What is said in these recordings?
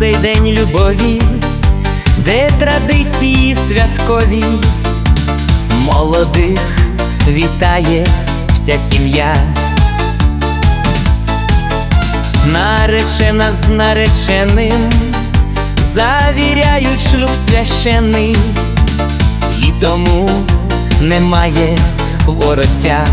цей день любові, де традиції святкові, молодих вітає вся сім'я. Наречена з нареченим завіряють шлюб священний, і тому немає вороття.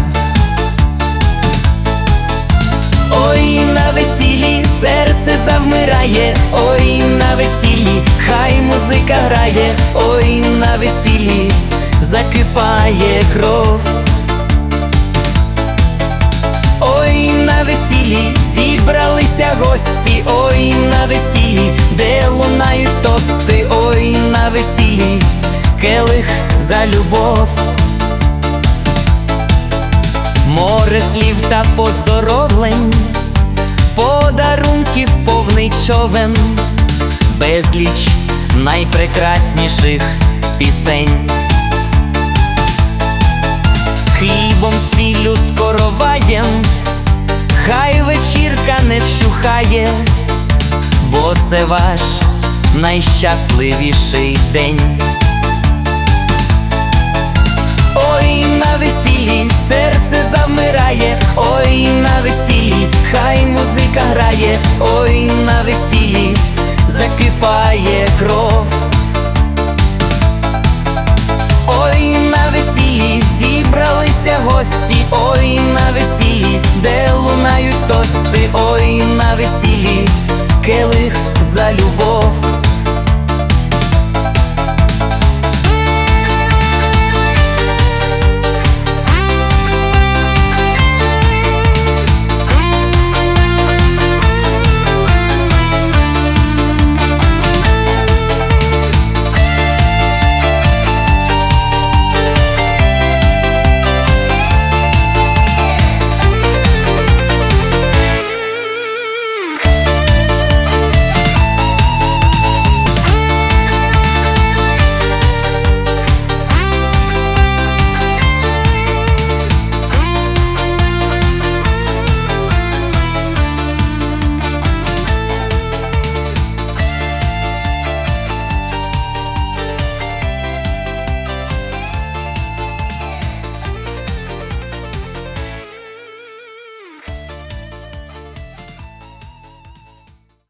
Ой, на весіллі серце завмирає, ой, на весіллі хай музика грає, ой, на весіллі закипає кров. Ой, на весіллі зібралися гості, ой, на весіллі, де лунають тости, ой, на весіллі келих за любов. Море слів та поздоровлень, подарунків повний човен, безліч найпрекрасніших пісень. З хлібом, сіллю, з короваєм хай вечірка не вщухає, бо це ваш найщасливіший день. Ой, на весіллі серце завмирає, ой, на весіллі хай музика грає, ой, на весіллі закипає кров.